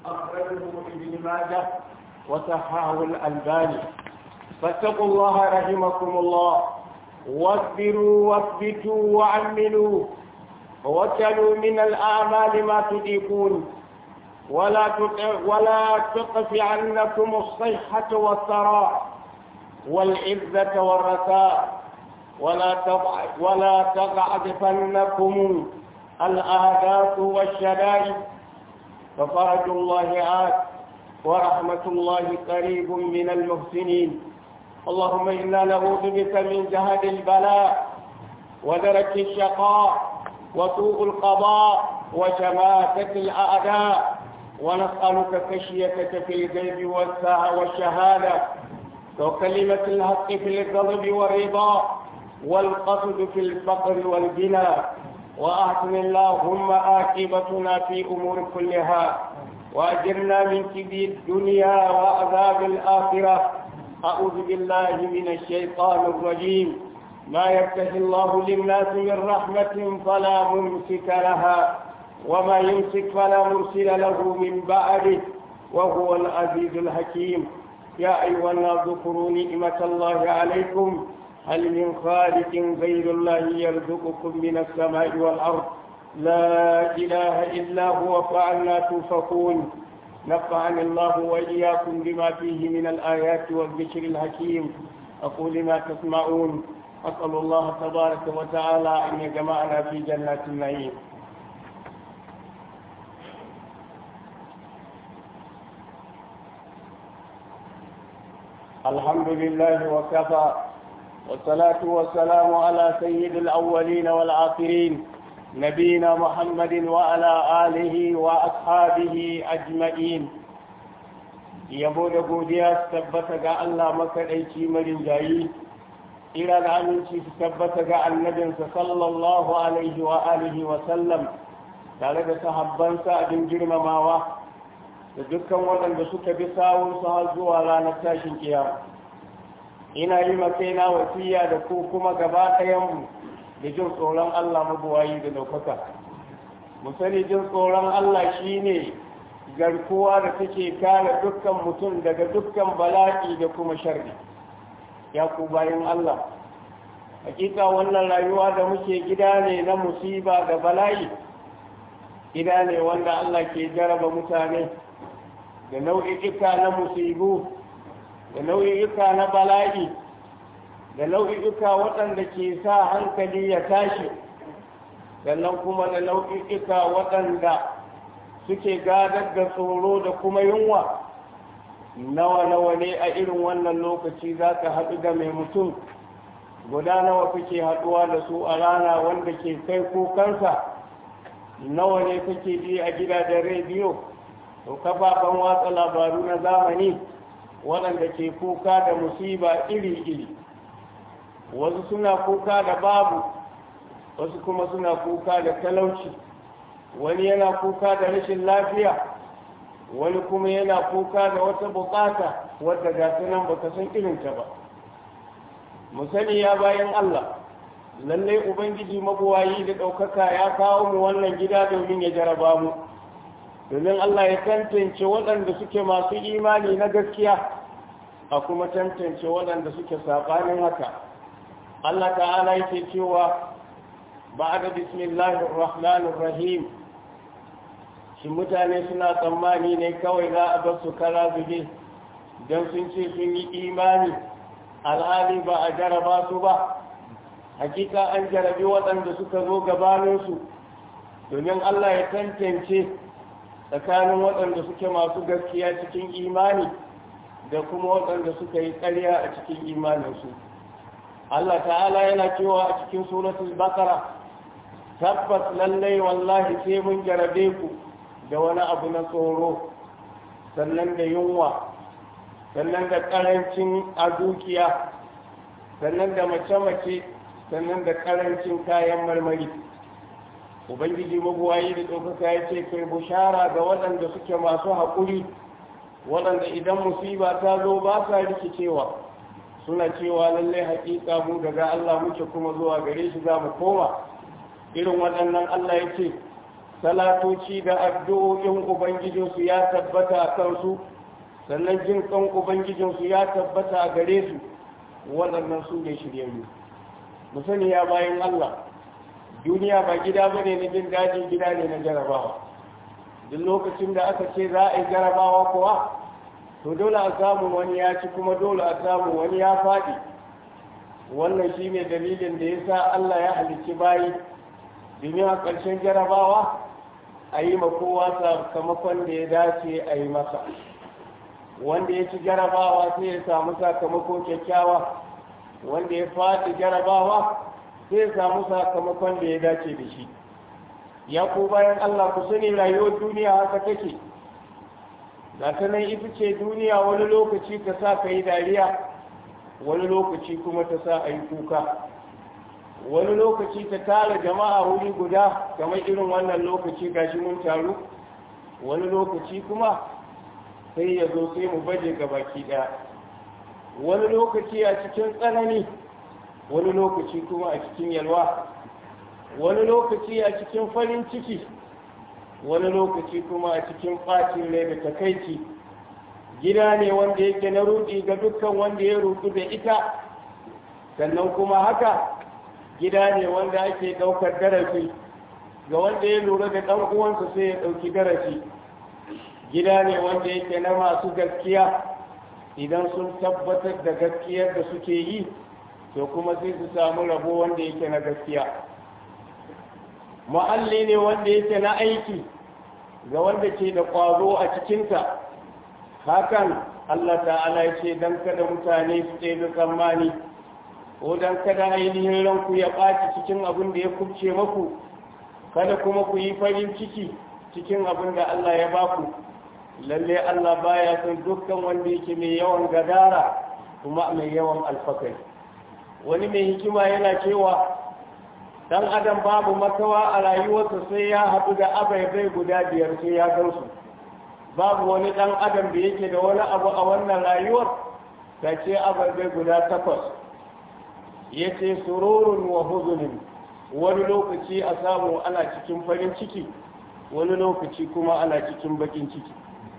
أخرجه ابن ماجه وصححه الألباني. فاتقوا الله رحمكم الله، واصبروا واثبتوا وعملوا، ووكلوا من الأعمال ما تطيقون، ولا تقف عنكم الصيحة والثراء والعزة والرثاء، ولا تقعدفنكم الأهداف والشدائد، ففرج الله آت ورحمة الله قريب من المحسنين. اللهم إنا نعوذ بك من جهد البلاء ودرك الشقاء وسوء القضاء وشماتة الأعداء، ونسألك خشيتك في الغيب والشهادة، وكلمة الحق في الغضب والرضا، والقصد في الفقر والغنى، وأحسن اللهم عاقبتنا في أمور كلها، وأجرنا من خزي الدنيا وعذاب الآخرة. أعوذ بالله من الشيطان الرجيم. ما يفتح الله للناس من رحمة فلا ممسك لها، وما يمسك فلا مرسل له من بعده، وهو العزيز الحكيم. يا أيها الناس اذكروا نعمة الله عليكم، هل من خالق غير الله يرزقكم من السماء والأرض؟ لا إله إلا هو، فعلنا توفقون. نفعني الله وإياكم بما فيه من الآيات والذكر الحكيم. أقول ما تسمعون. أسأل الله تبارك وتعالى أن يجمعنا في جنات النعيم. الحمد لله وكفى، والصلاة والسلام على سيد الأولين والآخرين، نبينا محمد وعلى آله وأصحابه أجمعين. yabo da godiya su tabbata ga Allah makaɗaici marinjayi, ira da aminci su tabbata ga annabinsa sallallahu alaihi wa alihi wa sallam, tare da sahabbansa abin girmamawa da dukkan waɗanda suka bi sawunsu har zuwa ranar tashin kiyama. Ina yi makaina wasiya da ku kuma gaba ɗayanmu da jin tsoron Allah mabuwayi da ɗaukaka. Mu sani jin tsoron Allah shine garkuwa da take kare dukkan mutum daga dukkan bala'i da kuma sharri. Ya ku bayan Allah, hakika wannan rayuwa da muke gida ne na musiba da bala'i, gida ne wanda Allah ke jaraba mutane da nau'ika na musibu, da nau'ika na bala'i, da nau'ika waɗanda ke sa hankali ya tashi, sannan kuma da nau'ika waɗanda suke gadar da tsoro da kuma yunwa. Nawa ne a irin wannan lokaci za ka haɗu da mai mutum, guda nawa kake haɗuwa da su a rana wanda ke kai kukansa, nawa ne kake ji a gidajen rediyo da kafafen watsa labaru na zamani waɗanda ke kuka da musiba iri-iri. Wasu suna kuka da babu, wasu kuma suna kuka da talauci, wani yana kuka da rashin lafiya, wani kuma yana kuka da wata bukata wadda ga nan baka san irinta ba. Mu sani ya bayan Allah, lallai Ubangiji mabuwayi da ɗaukaka ya kawo mu wannan gida domin ya jaraba mu, domin Allah ya tantance waɗanda suke masu imani na gaskiya, a kuma tantance waɗanda suke saɓanin haka. Allah ta'ala yake cewa ba'da bismillahir rahmanir rahim, shi mutane suna tsammani ne kawai za a bar su kara zube don sun ce sun yi imani, alhali ba a jaraba su ba. Hakika an jarabi waɗanda suka zo gabaninsu domin Allah ya tantance tsakanin waɗanda suke masu gaskiya cikin imani da kuma waɗanda suka yi ƙarya a cikin imaninsu. Allah ta'ala yana cewa a cikin suratul Baqara, tabbas lallai wallahi sai mun jarabe ku da wani abu na tsoro, sannan da yunwa, sannan da ƙarancin a dukiya, sannan da mace-mace, sannan da ƙarancin kayan marmari. Ubangiji mabuwayi da ɗaukaka ya ce kai bushara ga waɗanda suke masu haƙuri, waɗanda idan musiba ta zo ba sa rikicewa, suna cewa lallai haƙiƙa mu daga Allah muke kuma zuwa gare shi za mu koma. Irin waɗannan Allah ya ce salatoci da addu'o'in ubangijinsu ya tabbata a kansu, sannan jin kan ubangijinsu ya tabbata a gare su. Waɗannan su ne shiryayyu. Mu sani ya bayan Allah, duniya ba gida bane na jin daɗi, gida ne na jarabawa. Duk lokacin da aka ce za a yi jarabawa kuwa, to dole a samu wani ya ci, kuma dole a samu wani ya faɗi. Wannan shi ne dalilin da ya sa Allah ya halicci bayi, domin a ƙarshen jarabawa a yi kowa sakamakon da ya dace a yi masa. Wanda ya ci jarabawa sai ya samu sakamako kyakkyawa, wanda ya faɗi jarabawa sai ya samu sakamakon da ya dace da shi. Ya ku bayan Allah, ku sani rayuwar duniya haka take. Ga ta nan ita ce duniya, wani lokaci ta sa ka yi dariya, wani lokaci kuma ta sa a yi kuka. Wani lokaci ta tara jama'a wuri guda, kamar irin wannan lokaci gashi mun taru. Wani lokaci kuma sai ya zo sai mu baje ga baki ɗaya. Wani lokaci a cikin tsanani, wani lokaci kuma a cikin yalwa. Wani lokaci a cikin farin ciki, wani lokaci kuma a cikin ɓacin rai da takaici. Gida ne wanda yake na ruɗi ga dukkan wanda ya ruɗu da ita, sannan kuma haka gida ne wanda ake ɗaukar darasi ga wanda ya lura da ɗan uwansa sai ya ɗauki darasi. Gida ne wanda yake na masu gaskiya, idan sun tabbatar da gaskiyar da suke yi, to kuma sai su samu rabo wanda yake na gaskiya. Muhalli ne wanda yake na aiki ga wanda ke da ƙwazo a cikinta. Hakan Allah ta'ala ya ce don kada mutane su ɗebe tsammani, ko don kada ainihin ranku ya ɓaci cikin abin da ya kubce maku, kada kuma ku yi farin ciki cikin abin da Allah ya baku. Lalle Allah baya son dukkan wanda yake mai yawan gadara kuma mai yawan alfakari. Wani mai hikima yana cewa dan adam babu makawa a rayuwarsa sai ya haɗu da abaibai guda 5 sai ya gansu. Babu wani dan adam da yake da wani abu a wannan rayuwar ta ce abaibai guda 8. Yace sururun wa huzunin, wani lokaci a samu ana cikin farin ciki, wani lokaci kuma ana cikin bakin ciki.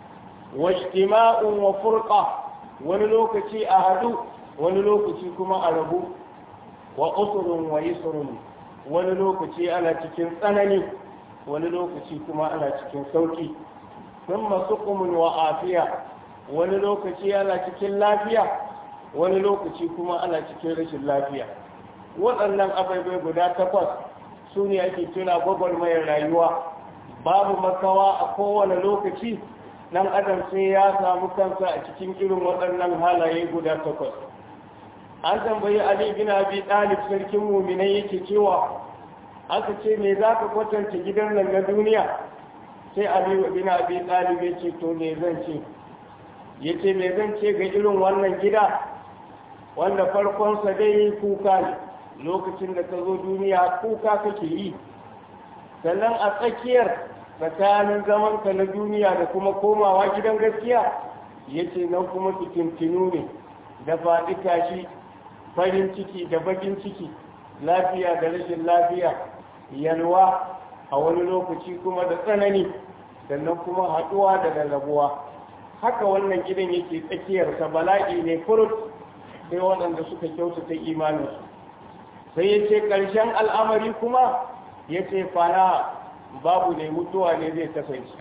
Wajtima'un wa furqa, wani lokaci a hadu, wani lokaci kuma a rabu. Wa usrun wa yusrun, wani lokaci ana cikin tsanani, wani lokaci kuma ana cikin sauki. Thumma suqumun wa afiya, wani lokaci ana cikin lafiya, wani lokaci kuma ana cikin rashin lafiya. Waɗannan ababai guda 8 su ne ake kira gwagwarmayar rayuwa. Babu makawa a kowane lokaci dan adam sai ya samu kansa a cikin irin waɗannan halaye guda 8. An tambayi Ali bin Abi Talib, sarkin mu'minai, yake cewa, aka ce me za ka kwatanta gidan nan na duniya? Sai Ali bin Abi Talib ya ce, to me zan ce? Ya ce, me zan ce ga irin wannan gida wanda farkonsa dai kuka ne, lokacin da ka zo duniya kuka kake yi, sannan a tsakiyar tsakanin zamanka na duniya da kuma komawa gidan gaskiya, ya ce nan kuma fitintinu ne da faɗi tashi, farin ciki da bakin ciki, lafiya da rashin lafiya, yalwa a wani lokaci kuma da tsanani, sannan kuma haɗuwa da rarrabuwa. Haka wannan gidan yake tsakiyarsa, bala'i ne furut, sai waɗanda suka kyautata imaninsu. Sai ya ce ƙarshen al'amari kuma, ya ce fana babu ne, mutuwa ne zai kasance.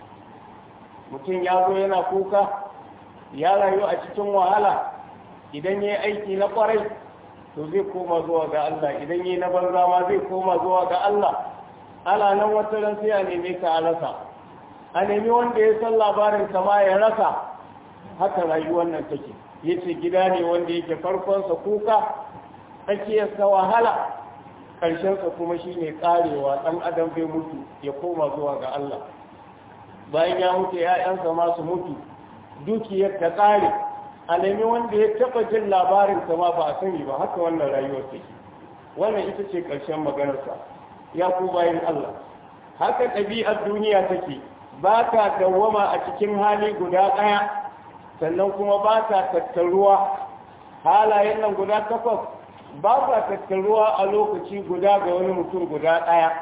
Mutum ya zo yana kuka, ya rayu a cikin wahala, idan ya yi aiki na ƙwarai to zai koma zuwa ga Allah, idan ya yi na banza ma zai koma zuwa ga Allah. Ana nan wata ran sai a neme ka a rasa, a nemi wanda ya san labarin kama ya rasa. Haka rayuwar nan take. Yace gida ne wanda yake farkonsa kuka, tsakiyarsa wahala, ƙarshensa kuma shine ƙarewa. ɗan adam bai mutu ya koma zuwa ga Allah. Bayan ya mutu ‘ya'yansa ma su mutu, dukiyar ta ƙare, a nemi wanda ya taɓa jin labarin kama ba a sani ba. Haka wannan rayuwar take. Wannan ita ce ƙarshen maganarsa. Ya ku bayan Allah, haka ɗabi'ar duniya take, ba ta dawwama a cikin hali guda ɗaya, sannan kuma ba ta tattaruwa. Halayen nan guda 8 ba ta tattaruwa a lokaci guda ga wani mutum guda ɗaya.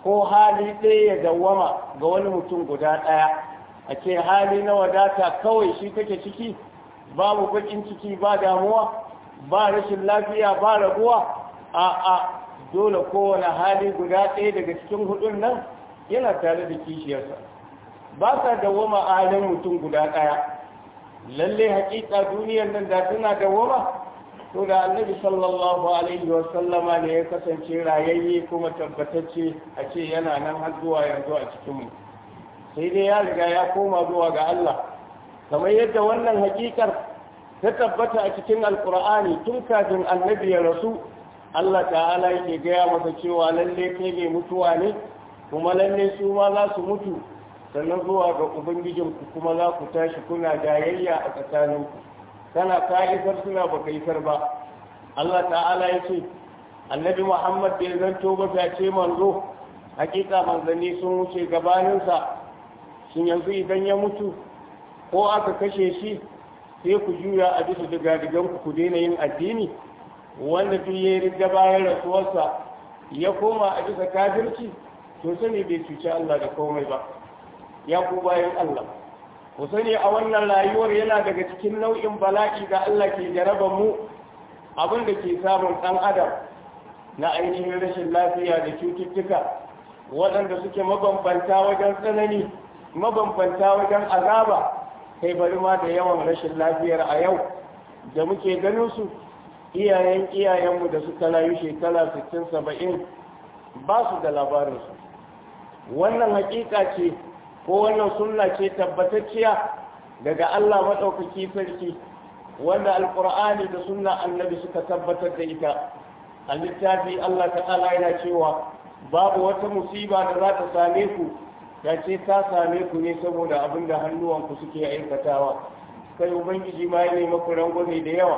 ko hali ɗaya ya dawwama ga wani mutum guda ɗaya, a ce hali na wadata kawai shi kake ciki, babu bakin ciki, ba damuwa, ba rashin lafiya, ba rabuwa. A'a, dole kowane hali guda ɗaya daga cikin hudun nan yana tare da kishiyarsa, ba sa dawwama a halin mutum guda ɗaya. lalle hakika duniyar nan da tana dawwama, to da annabi sallallahu alaihi wa sallama ne ya kasance rayayye kuma tabbatacce a ce yana nan har zuwa yanzu a cikinmu. Sai dai ya riga ya koma zuwa ga Allah, kamar yadda wannan hakikar ta tabbata a cikin alkur'ani tun kafin annabi ya rasu. Allah ta'ala yake gaya masa cewa lalle kai mai mutuwa ne, kuma lalle su ma za su mutu, sannan zuwa ga ubangijinku kuma za ku tashi kuna jayayya a tsakaninku, kana ka'isar suna baka isar ba. Allah ta'ala ya ce annabi Muhammad bai zanto ba ta ce manzo, hakika manzanni sun wuce gabaninsa. Shin yanzu idan ya mutu ko aka kashe shi sai ku juya a bisa digadiganku ku daina yin addini? Wanda duk ya riga bayan rasuwarsa ya koma a bisa kafirci, to sani bai cuci Allah da komai ba. Ya ku bayan Allah, ku sani a wannan rayuwar yana daga cikin nau'in bala'i da Allah ke jaraba mu, abin da ke samun ɗan adam na ainihin rashin lafiya da cututtuka waɗanda suke mabambanta wajen tsanani, mabambanta wajen azaba, kai bari ma da yawan rashin lafiyar a yau da muke ganin su iyayenmu da suka rayu shekara 60-70 ba su da labarinsu. Wannan hakika ce ko wannan sunna ce tabbatacciya daga Allah maɗaukaki sarki, wanda alƙur'ani da sunna annabi suka tabbatar da ita. A littafi Allah ta'ala yana cewa babu wata musiba da za ta same ku ya ce ta same ku ne saboda abin da hannuwanku suke aikatawa, kai ubangiji ma ya nemi ku rangwame da yawa.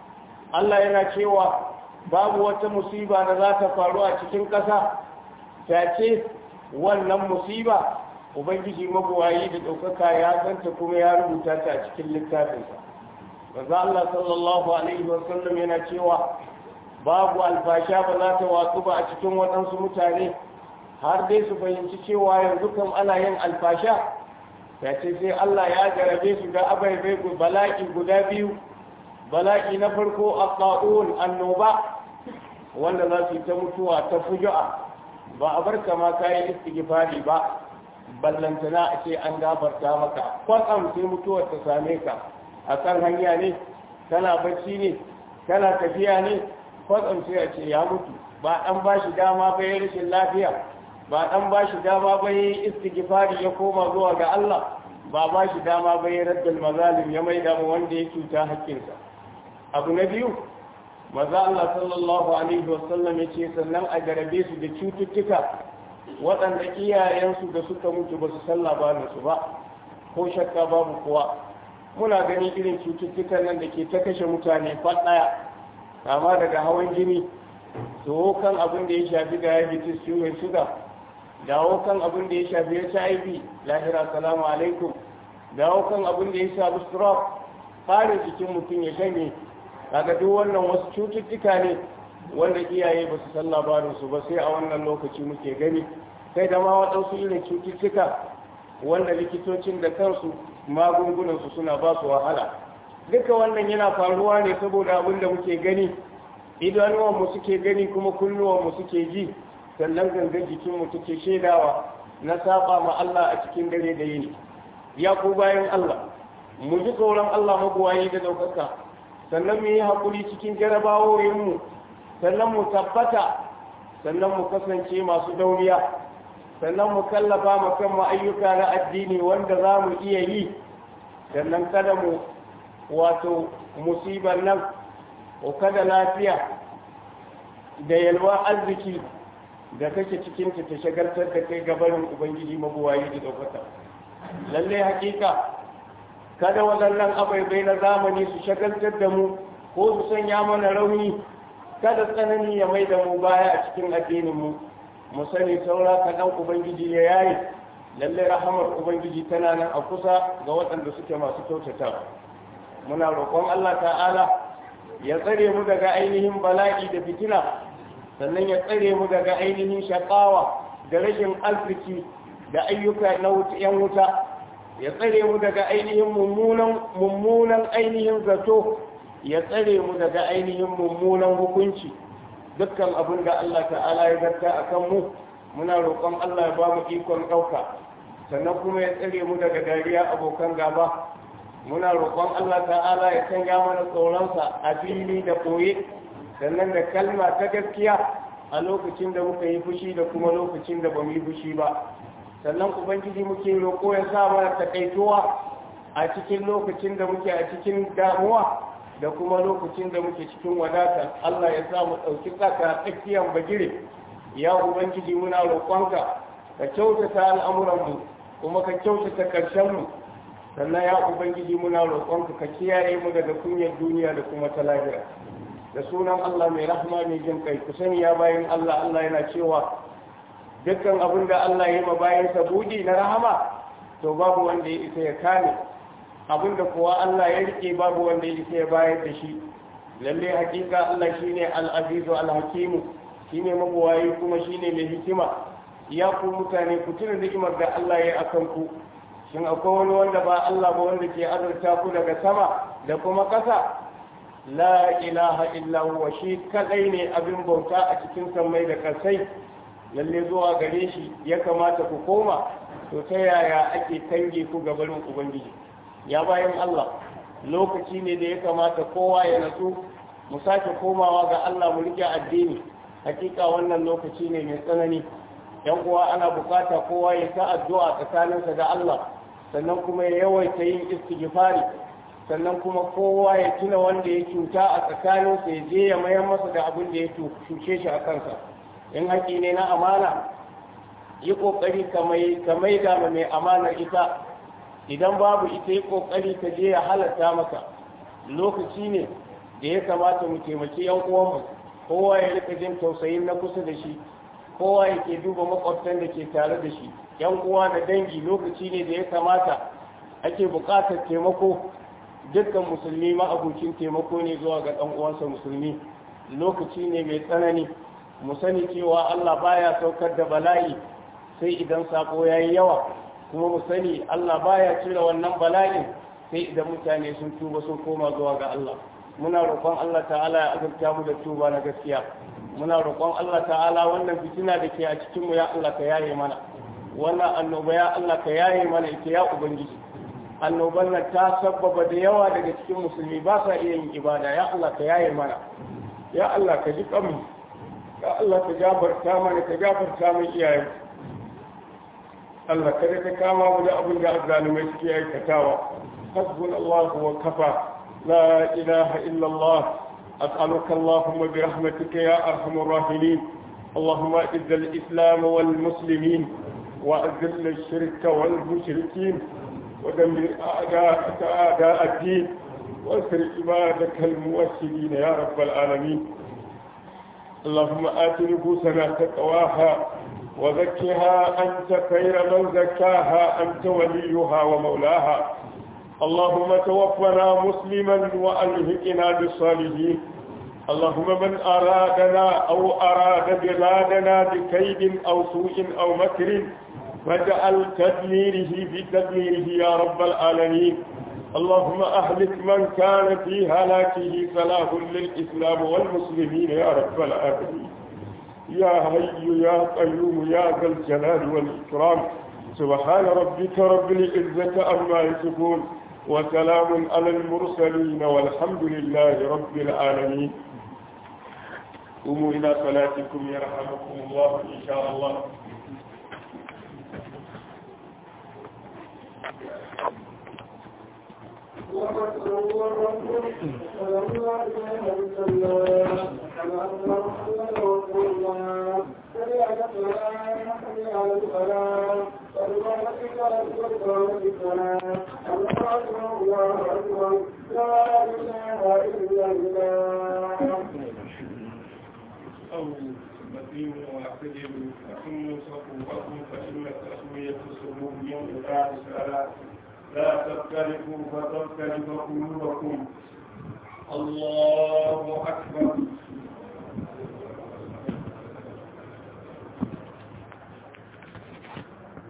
Allah yana cewa babu wata musiba da za ta faru a cikin ƙasa ta ce wannan musiba ubangiji mabuwayi da ɗaukaka ya santa kuma ya rubuta ta a cikin littafinsa. Manzo Allah sallallahu alaihi wasallam yana cewa babu alfasha ba za ta watsu ba a cikin waɗansu mutane har dai su fahimci cewa yanzu kam ana yin alfasha, ta ce sai Allah ya jarabe su da abaibai bala'i guda biyu. Bala'i na farko at-ta'un, annoba, wanda za su yi ta mutuwa ta fuju'a, ba a barka ma kayan istighfari ba, ballantana a ce an gafarta maka, kwatsam sai mutuwar ta same ka a kan hanya ne, kana bacci ne, kana tafiya ne, kwatsam sai a ce ya mutu. Ba ɗan ba shi dama ba ya rashin lafiya, ba ɗan ba shi dama ba ya istighfari ya koma zuwa ga Allah, ba shi dama ba ya raddal mazalim ya maida mu wanda ya cuta hakkinsa. Abu na biyu, maza Allah sallallahu alaihi wasallam ya ce sannan a jarabe su da cututtuka waɗanda iyayensu da suka mutu ba su san labarinsu ba, ko shakka babu kuwa muna ganin irin cututtukan nan da ke ta kashe mutane ɗaya, kama daga hawan jini, dawo kan abin da ya shafi diabetes, ciwon suga, dawo kan abin da ya shafi HIV, lahira salamu alaikum, dawo kan abin da ya shafi stroke, farin jikin mutum ya shanye. Kaga duk wannan wasu cututtuka ne wanda iyaye ba su san labarinsu ba, sai a wannan lokaci muke gani. Kai da ma waɗansu irin cututtuka wanda likitocin da kansu magungunansu suna ba su wahala. Duka wannan yana faruwa ne saboda abin da muke gani, idanuwanmu suke gani kuma kunnuwanmu suke ji, sannan gangan jikinmu take shaidawa na saba ma Allah a cikin dare da yini. Ya ku bayan Allah, mu ji tsoron Allah mabuwayi da ɗaukaka, sannan mu yi haƙuri cikin jarabawoyinmu, sannan mu tabbata, sannan mu kasance masu dauriya, sannan mu kallafa mu kanmu ayyuka na addini wanda za mu iya yi, sannan kada mu wato musibar nan ko kada lafiya da yalwa arziki da kake cikin ta shagaltar da kai gabanin ubangiji mabuwayi da ɗaukaka. Lallai hakika kada waɗannan abaibai na zamani su shagaltar da mu ko su sanya mana rauni, kada tsanani ya mai da mu baya a cikin addininmu. Mu sani saura kaɗan ubangiji ya yayi, lallai rahamar ubangiji tana nan a kusa ga waɗanda suke masu kyautata. Muna roƙon Allah ta'ala ya tsare mu daga ainihin bala'i da fitina, sannan ya tsare mu daga ainihin shaƙawa da rashin arziki da ayyuka na ‘yan wuta, ya tsare mu daga ainihin mummunan ainihin zato, ya tsare mu daga ainihin mummunan hukunci. Dukkan abin da Allah ta'ala ya zarta a kan mu, muna roƙon Allah ya ba mu ikon ɗauka, sannan kuma ya tsare mu daga dariya abokan gaba. Muna roƙon Allah ta'ala ya sanya mana tsoronsa a fili da koye, sannan da kalma ta gaskiya a lokacin da muka yi fushi da kuma lokacin da ba mu yi fushi ba. Sannan ubangiji muke roƙo ya sa mana takaituwa a cikin lokacin da muke a cikin damuwa da kuma lokacin da muke cikin wadata. Allah ya sa mu ɗauki tsaka tsakiyar bagire. Ya ubangiji muna roƙonka ka kyautata al'amuranmu kuma ka kyautata ƙarshenmu. Sannan ya ubangiji muna roƙonka ka kiyaye mu daga kunyar duniya da kuma ta lahira. Da sunan Allah mai rahma mai jin kai, ku sani ya bayan Allah yana cewa dukkan abin da Allah ya yi ma bayansa buɗi na rahama, to babu wanda ya isa ya kame. Abin da kuwa Allah ya rike babu wanda ya isa ya bayar da shi. Lalle hakika Allah shine al-azizu al-hakimu, shine mabuwayi kuma shine mai hikima. Ya ku mutane ku tuna ni'imar da Allah ya yi akan ku. Shin akwai wani wanda ba Allah ba wanda ke azurta ku daga sama da kuma ƙasa? La ilaha illa huwa, shi kadai ne abin bauta a cikin sammai da ƙasai. Lalle zuwa gare shi ya kamata ku koma. To ta yaya ake kange ku gabanin ubangiji? Ya bayan Allah, lokaci ne da ya kamata kowa ya natsu, mu sake komawa ga Allah mu rike addini. Hakika wannan lokaci ne mai tsanani. Yan uwa ana bukata kowa ya ta addu'a tsakaninsa da Allah, sannan kuma ya yawaita yin istighfari, sannan kuma kowa ya tuna wanda ya cuta a tsakaninsa ya je ya mayar masa da abin da ya cuce shi a kansa. In haƙi ne na amana, yi ƙoƙari ka maida ma mai amanar ita. Idan babu ita, yi ƙoƙari ka je ya halatta maka. Lokaci ne da ya kamata mu taimaki ‘yan uwanmu, kowa ya rika jin tausayin na kusa da shi, kowa ya ke duba makwabtan da ke tare da shi. ‘Yan uwa da dangi, lokaci ne da ya kamata ake buƙatar taimako. Dukkan musulmi ma'abucin taimako ne zuwa ga ɗan uwansa musulmi. Lokaci ne mai tsanani. Mu sani cewa Allah baya saukar da bala'i sai idan sako yayi yawa, kuma mu sani Allah baya cire wannan bala'in sai idan mutane sun tuba sun koma zuwa ga Allah. Muna roƙon Allah ta'ala ya azurta mu da tuba na gaskiya. Muna roƙon Allah ta'ala wannan fitina da ke a cikin mu ya Allah ka yaye mana. Wannan annoba ya Allah ka yaye mana ita ya ubangiji. Annoban nan ta sabbaba da yawa daga cikin musulmi ba sa iya yin ibada, ya Allah ka yaye mana. Ya Allah ka ji kanmu. Ya Allah ka gafarta mana, ka gafarta min iyayen. Allah kada ka kama mu da abin da azzalumai suke aikatawa. Hasbunallahu wa kafa. La ilaha illa Allah. أسألك اللهم برحمتك يا أرحم الراحمين. اللهم أعز الإسلام والمسلمين وأذل الشرك والمشركين ودمر أعداءك أعداء الدين وانصر عبادك الموحدين يا رب العالمين. اللهم آت نفوسنا تقواها وزكها أنت خير من زكاها، أنت وليها ومولاها. اللهم توفنا مسلما وألحقنا بالصالحين. اللهم من أرادنا أو أراد بلادنا بكيد أو سوء أو مكر فاجعل تدميره في تدميره يا رب العالمين. اللهم أهلك من كان في هلاكه صلاح للإسلام والمسلمين يا رب العالمين. يا حي يا قيوم يا ذا الجلال والإكرام. سبحان ربك رب العزة عما يصفون وسلام على المرسلين والحمد لله رب العالمين. قوموا إلى صلاتكم يرحمكم الله إن شاء الله. لا تختلفوا فتختلف قلوبكم. الله أكبر.